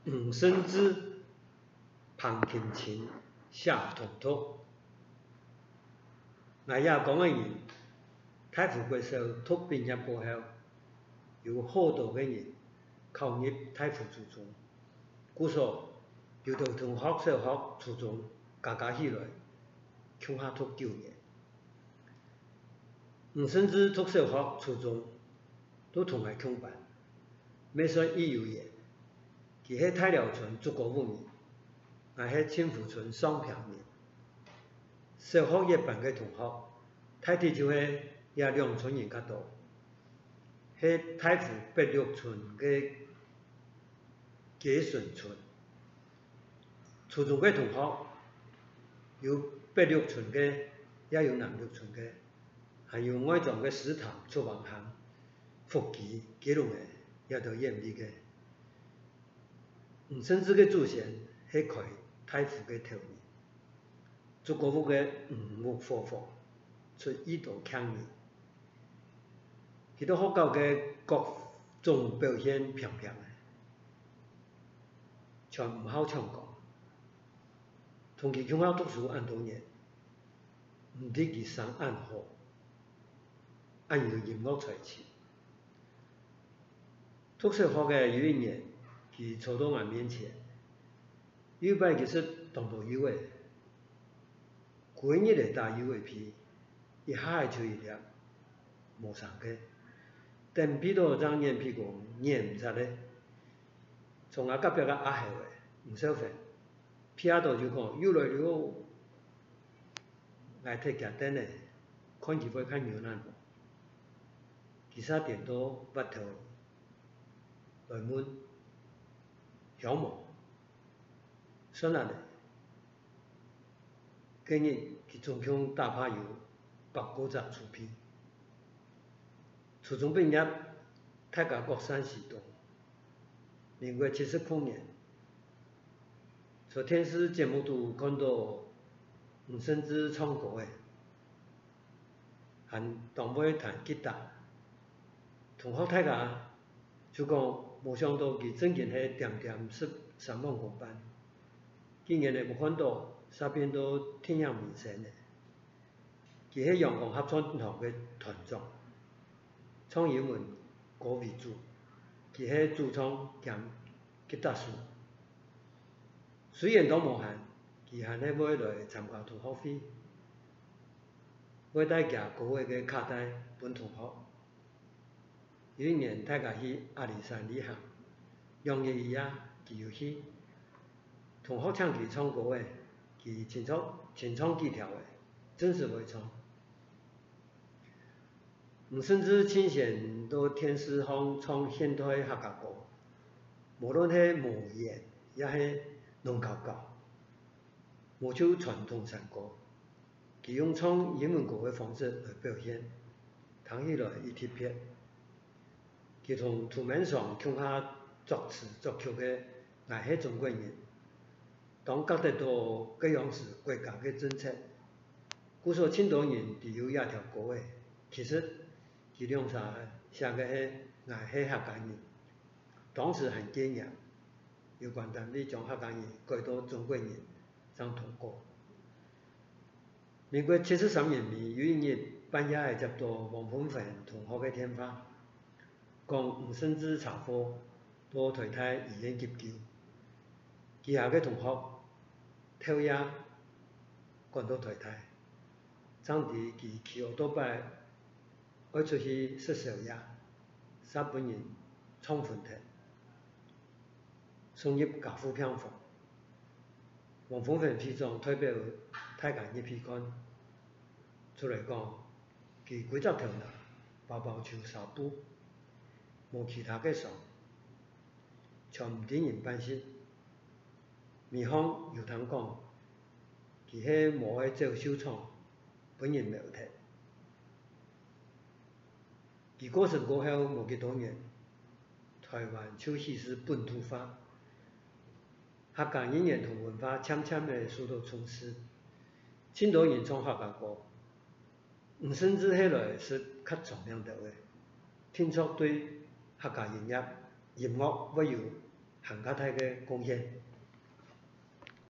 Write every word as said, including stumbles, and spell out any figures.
黄生之旁听琴下同托。我也讲个人，太傅贵寿脱兵役过后，有好多个人考入太傅初中，故说有到同学、小学、初中加加起来，恐吓读九年。黄生之读小学、初中都同系恐班，没算伊有嘢。其迄太辽村竹国五年，我迄千福村双平年。小学一班嘅同学，大体就系也两村人较多。迄太傅北六村嘅基顺村，初中嘅同学有北六村嘅，也有南六村嘅，还有外庄嘅石潭、出王巷、福基、基隆嘅，也都演毕嘅。黄生之嘅祖先系开太傅嘅头年，竹国府嘅五木火火出依度强年，许多学校嘅各种表现平平嘅，全唔好唱歌。同其恐吓读书按多年，唔知其生按好，按有音乐才气。读小学嘅有一年，佢坐到我面前，有摆其实当到有诶，过日嚟打有诶皮，一下就一粒，冇上嘅。等皮到张眼皮讲眼唔出咧，从我隔壁个阿后诶，吴小芬，皮下度就讲又来了，我睇夹等咧，看佢会看牛腩无，其他点到骨头。来问小毛，说哪里？今日佢总共打牌有百九十出片，初中毕业，大家各散西东。民国七十九年，在电视节目都看到黄生之唱歌诶，还当尾弹吉他，同学大家就讲冇想到佢真正系点点十三万公班，竟然系冇看到，身边都天阳明显诶。佢喺阳光合唱团嘅团长，唱英文歌为主，佢喺主唱兼吉他手。虽然都无限，佢还喺尾来参加同学会，尾带夹歌嘅嘅卡带本同学。有一年大家去阿里山旅行，两日一夜，佢有去，同学请佢唱歌诶，佢清唱清唱几条诶，真是会唱。黄生之清闲到天师坊唱现代客家歌，无论系模言也系农口教，无像传统山歌，佢用唱英文歌嘅方式来表现，听起来一特别。佢同图面上恐吓作词作曲嘅乃系中国人，当觉得到各样是国家嘅政策，故说青岛人只有一条歌诶，其实佢两啥写嘅系乃系客家人，当时很惊讶，有关单位将客家人改到中国人上通过。民国七十三年尾有一日半夜接到王凤芬同学嘅电话。讲黄生之查科到台大医院急救，其下嘅同学偷夜赶到台大，当地佢去奥多拜爱出去食宵夜，三本人冲昏脱，送入家父病房。王凤芬批状代表大家一批看出来讲，佢几只头脑包包像纱布。无其他嘅伤，全唔令人放心。面方有通讲，佢喺无喺走秀场，本人没有睇。佢过身过后无几多年，台湾就实施本土化，客家语言同文化渐渐嘅受到重视。青岛人唱客家歌，黄生之起来是较重量头嘅，听说对客家音乐音乐会有项较大个贡献。